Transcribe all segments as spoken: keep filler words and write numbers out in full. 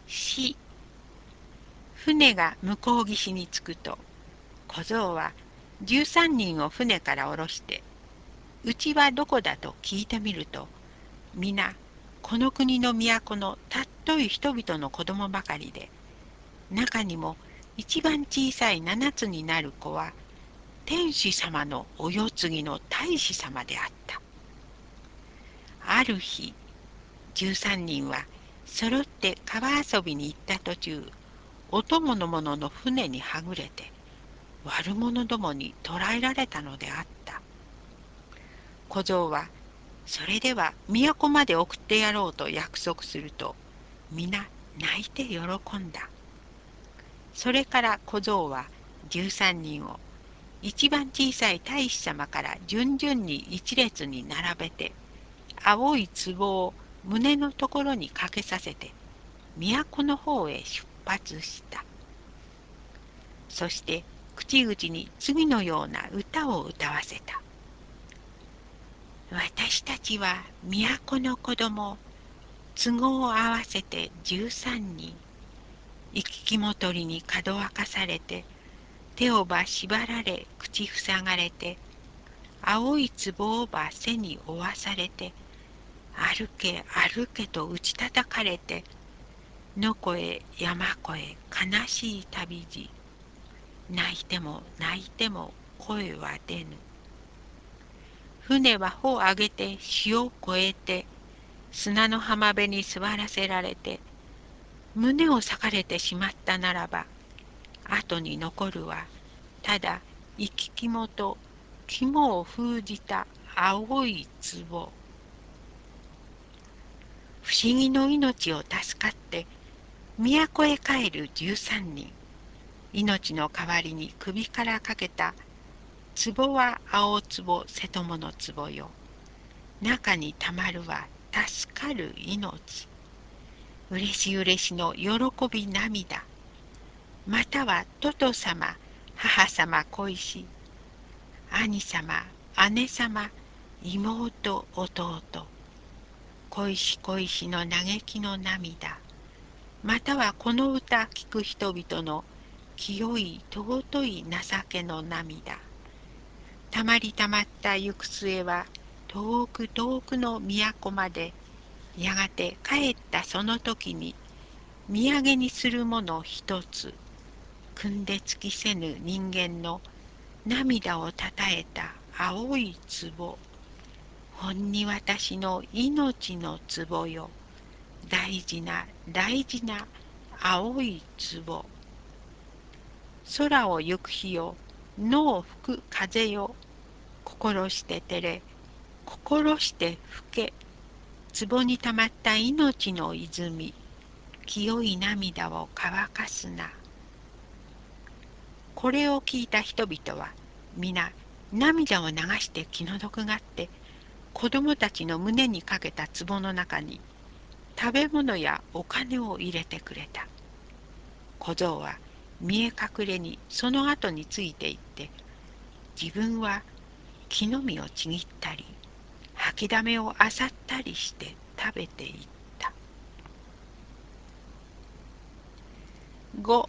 し。船が向こう岸に着くと、小僧は十三人を船から降ろして、うちはどこだと聞いてみると、皆、この国の都のたっとい人々の子供ばかりで、中にも一番小さい七つになる子は、天使様のお世継ぎの大使様であった。ある日、十三人は揃って川遊びに行った途中、お供の者の船にはぐれて、悪者どもに捕らえられたのであった。小僧は、それでは都まで送ってやろうと約束すると、皆泣いて喜んだ。それから小僧は十三人を一番小さい大使様から順々に一列に並べて、青い壺を胸のところにかけさせて、都の方へ出発した。そして口々に次のような歌を歌わせた。私たちは都の子供、都合を合わせて十三人。行き来もとりにかどわかされて、手をば縛られ口塞がれて、青い壺をば背に負わされて、歩け歩けと打ち叩かれて、野越え山越え悲しい旅路。泣いても泣いても声は出ぬ。船は帆を上げて潮を越えて、砂の浜辺に座らせられて、胸を裂かれてしまったならば、後に残るはただ行き肝と肝を封じた青い壺。不思議の命を助かって都へ帰る十三人。命の代わりに首からかけた壺は青壺瀬戸物の壺よ。中にたまるは助かる命。うれしうれしの喜び涙。またはとと様、母様恋し、兄様、姉様、妹、弟。恋し恋しの嘆きの涙。またはこの歌聞く人々の清い尊い情けの涙。たまりたまった行く末は遠く遠くの都まで、やがて帰ったその時に土産にするもの一つ、汲んで尽きせぬ人間の涙をたたえた青い壺。ほんに私の命の壺よ。大事な大事な青い壺。空を行く日よ、野を吹く風よ。心して照れ、心して吹け。壺にたまった命の泉。清い涙を乾かすな。これを聞いた人々は皆涙を流して気の毒がって、子供たちの胸にかけた壺の中に食べ物やお金を入れてくれた。小僧は見え隠れにその後についていって、自分は木の実をちぎったり吐きだめをあさったりして食べていった。ご、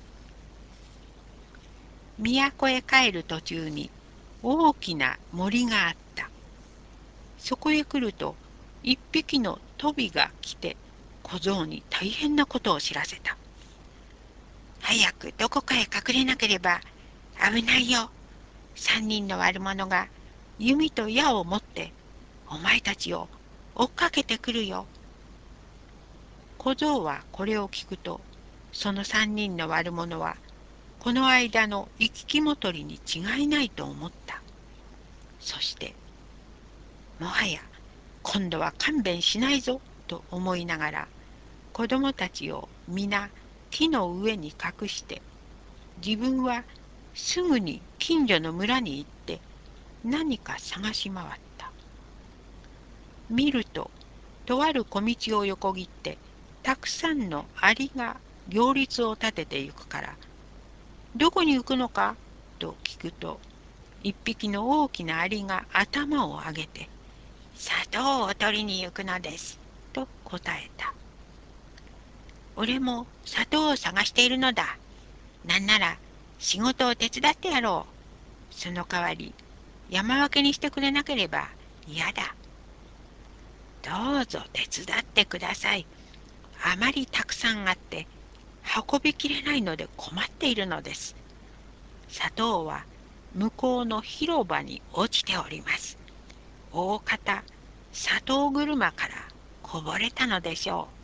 都へ帰る途中に大きな森があった。そこへ来ると一匹のトビが来て小僧に大変なことを知らせた。早くどこかへ隠れなければ危ないよ。三人の悪者が弓と矢を持ってお前たちを追っかけてくるよ。小僧はこれを聞くと、その三人の悪者はこの間の行き来もとりに違いないと思った。そしてもはや今度は勘弁しないぞと思いながら、子供たちを皆木の上に隠して、自分はすぐに近所の村に行って何か探し回った。見ると、とある小道を横切ってたくさんのアリが行列を立ててゆくから、どこに行くのかと聞くと、一匹の大きなアリが頭を上げて、砂糖を取りに行くのですと答えた。 俺も砂糖を探しているのだ。なんなら仕事を手伝ってやろう。その代わり山分けにしてくれなければ嫌だ。どうぞ手伝ってください。あまりたくさんあって運びきれないので困っているのです。砂糖は向こうの広場に落ちております。大方砂糖車からこぼれたのでしょう。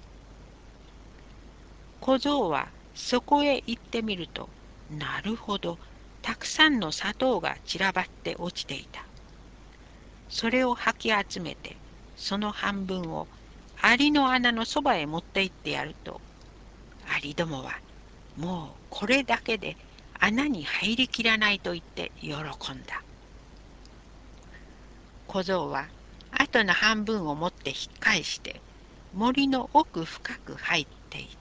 小僧はそこへ行ってみると、なるほど、たくさんの砂糖が散らばって落ちていた。それをはき集めて、その半分をアリの穴のそばへ持って行ってやると、アリどもはもうこれだけで穴に入りきらないと言って喜んだ。小僧は後の半分を持って引っ返して森の奥深く入っていった。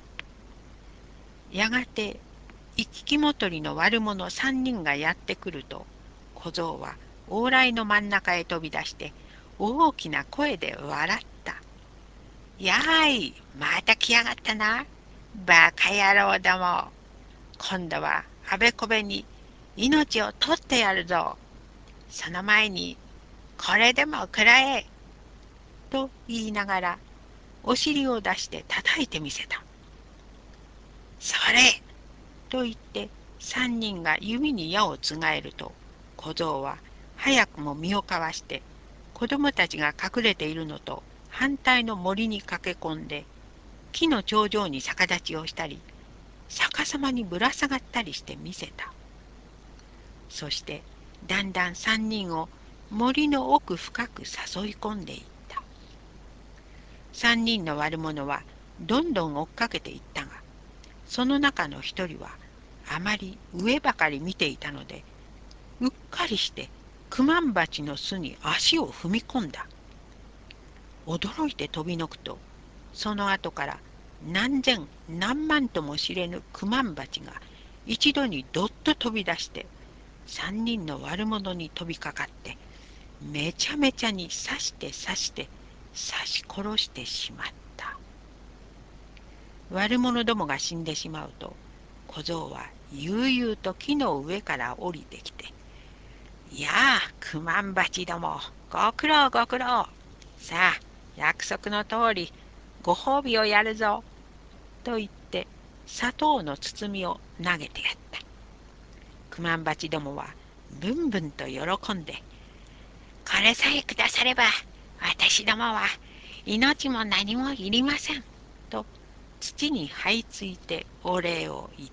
やがて行き来もとりの悪者三人がやってくると、小僧は往来の真ん中へ飛び出して大きな声で笑った。やーい、また来やがったな。バカ野郎ども。今度はあべこべに命を取ってやるぞ。その前にこれでも食らえ。と言いながらお尻を出して叩いてみせた。それと言って三人が弓に矢をつがえると、小僧は早くも身をかわして子供たちが隠れているのと反対の森に駆け込んで木の頂上に逆立ちをしたり逆さまにぶら下がったりしてみせた。そしてだんだん三人を森の奥深く誘い込んでいった。三人の悪者はどんどん追っかけていったが、その中の一人はあまり上ばかり見ていたので、うっかりしてクマンバチの巣に足を踏み込んだ。驚いて飛びのくと、その後から何千何万とも知れぬクマンバチが一度にどっと飛び出して三人の悪者に飛びかかってめちゃめちゃに刺して刺して刺し殺してしまった。悪者どもが死んでしまうと、小僧は悠々と木の上から降りてきて、いやあ、クマンバチども、ご苦労ご苦労。さあ、約束の通り、ご褒美をやるぞ。と言って、砂糖の包みを投げてやった。クマンバチどもは、ぶんぶんと喜んで、これさえくだされば、私どもは、命も何もいりません。と、土に這いついてお礼を言った。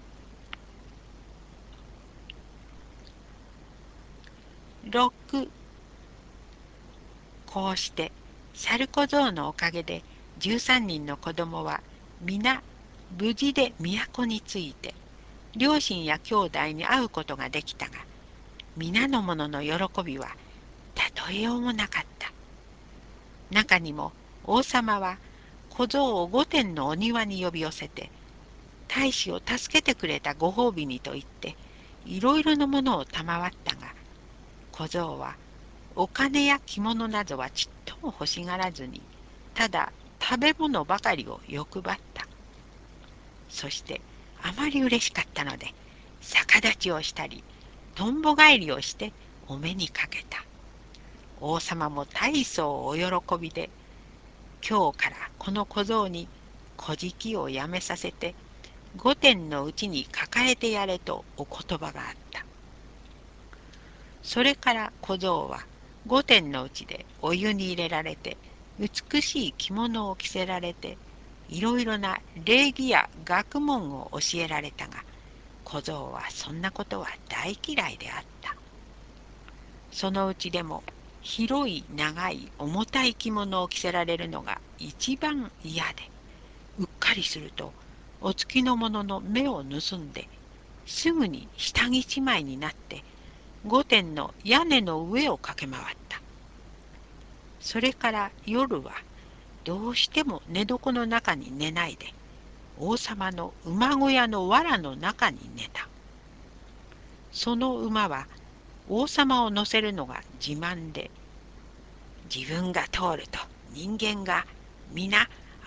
ろくこうして猿小僧のおかげでじゅうさんにんの子供は皆無事で都に着いて両親や兄弟に会うことができたが、皆の者の喜びは例えようもなかった。中にも王様は小僧を御殿のお庭に呼び寄せて、大使を助けてくれたご褒美にと言っていろいろなものを賜ったが、小僧はお金や着物などはちっとも欲しがらずに、ただ食べ物ばかりを欲張った。そしてあまり嬉しかったので、逆立ちをしたり、とんぼ返りをしてお目にかけた。王様も大層お喜びで、今日からこの小僧に小じをやめさせて、御殿のうちに抱えてやれとお言葉があった。それから小僧は御殿のうちでお湯に入れられて、美しい着物を着せられて、いろいろな礼儀や学問を教えられたが、小僧はそんなことは大嫌いであった。そのうちでも広い長い重たい着物を着せられるのが一番嫌で、うっかりするとお付きの者の目を盗んですぐに下着一枚になって御殿の屋根の上を駆け回った。それから夜はどうしても寝床の中に寝ないで、王様の馬小屋の藁の中に寝た。その馬は王様を乗せるのが自慢で、自分が通ると人間が皆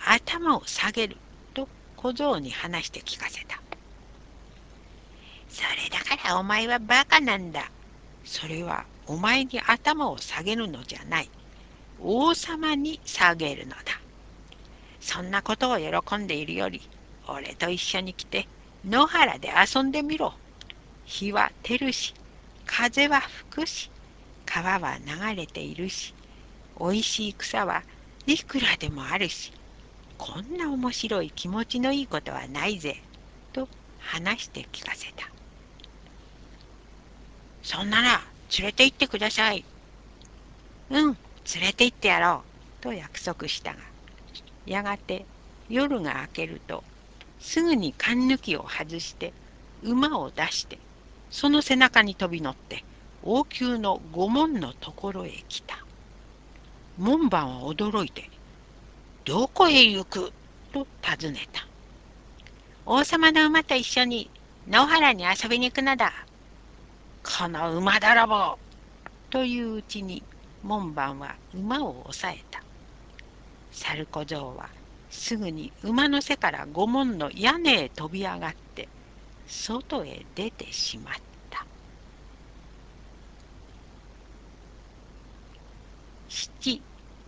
頭を下げると小僧に話して聞かせた。それだからお前はバカなんだ。それはお前に頭を下げるのじゃない。王様に下げるのだ。そんなことを喜んでいるより、俺と一緒に来て野原で遊んでみろ。日は照るし、風は吹くし、川は流れているし、おいしい草はいくらでもあるし、こんな面白い気持ちのいいことはないぜ、と話して聞かせた。そんなら連れて行ってください。うん、連れて行ってやろう、と約束したが、やがて夜が明けると、すぐにかんぬきを外して馬を出して、その背中に飛び乗って王宮の御門のところへ来た。門番は驚いて「どこへ行く?」と尋ねた。「王様の馬と一緒に野原に遊びに行くのだ。」この馬泥棒といううちに門番は馬を抑えた。猿小僧はすぐに馬の背から御門の屋根へ飛び上がって外へ出てしまった。七、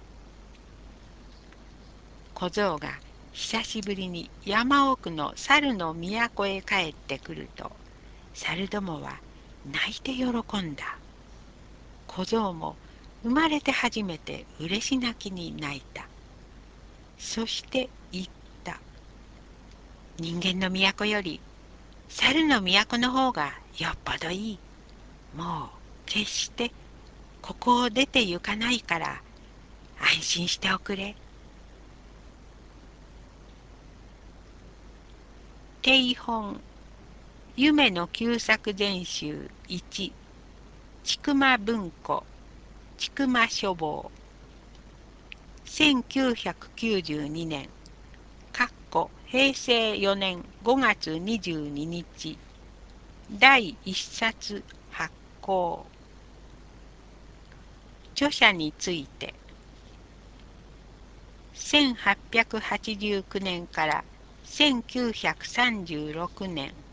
小僧が久しぶりに山奥の猿の都へ帰ってくると、猿どもは泣いて喜んだ。小僧も生まれて初めて嬉し泣きに泣いた。そして言った。人間の都より猿の都の方がよっぽどいい。もう決してここを出て行かないから安心しておくれ。定本夢の旧作全集いち、千曲文庫千曲書房、せんきゅうひゃくきゅうじゅうにねん、かっこ平成よねんごがつにじゅうににち、だいいっさつ発行。著者について、せんはっぴゃくはちじゅうきゅうねんからせんきゅうひゃくさんじゅうろくねん、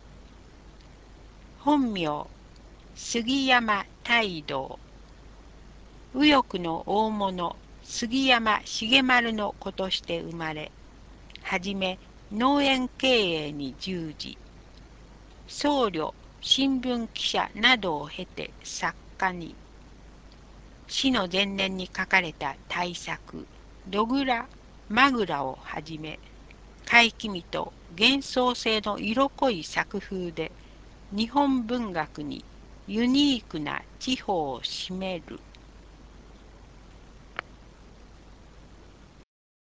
本名杉山太道、右翼の大物杉山重丸の子として生まれ、はじめ農園経営に従事、僧侶、新聞記者などを経て作家に。死の前年に書かれた大作「ドグラ・マグラ」をはじめ、怪奇味と幻想性の色濃い作風で日本文学にユニークな地方を占める。